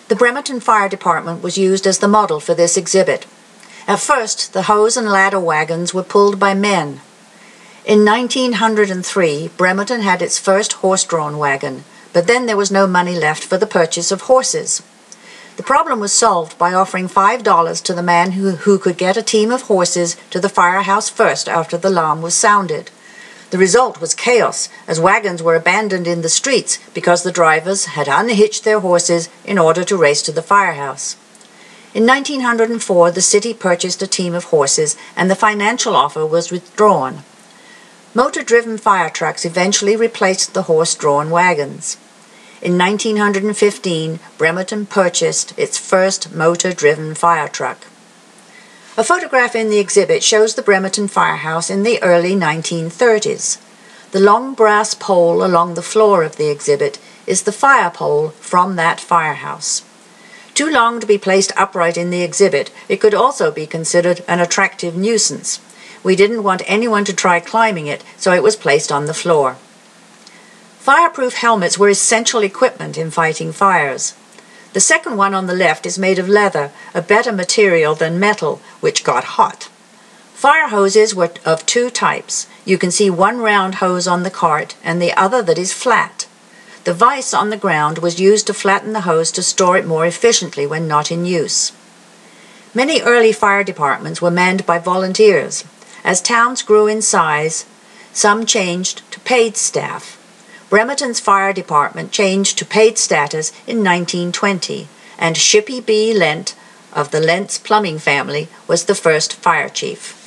The Bremerton Fire Department was used as the model for this exhibit. At first, the hose and ladder wagons were pulled by men. In 1903, Bremerton had its first horse-drawn wagon, but then there was no money left for the purchase of horses. The problem was solved by offering $5 to the man who could get a team of horses to the firehouse first after the alarm was sounded. The result was chaos, as wagons were abandoned in the streets because the drivers had unhitched their horses in order to race to the firehouse. In 1904, the city purchased a team of horses, and the financial offer was withdrawn. Motor-driven fire trucks eventually replaced the horse-drawn wagons. In 1915, Bremerton purchased its first motor-driven fire truck. A photograph in the exhibit shows the Bremerton firehouse in the early 1930s. The long brass pole along the floor of the exhibit is the fire pole from that firehouse. Too long to be placed upright in the exhibit, it could also be considered an attractive nuisance. We didn't want anyone to try climbing it, so it was placed on the floor. Fireproof helmets were essential equipment in fighting fires. The second one on the left is made of leather, a better material than metal, which got hot. Fire hoses were of two types. You can see one round hose on the cart and the other that is flat. The vise on the ground was used to flatten the hose to store it more efficiently when not in use. Many early fire departments were manned by volunteers. As towns grew in size, some changed to paid staff. Bremerton's fire department changed to paid status in 1920, and Shippy B. Lent of the Lentz plumbing family was the first fire chief.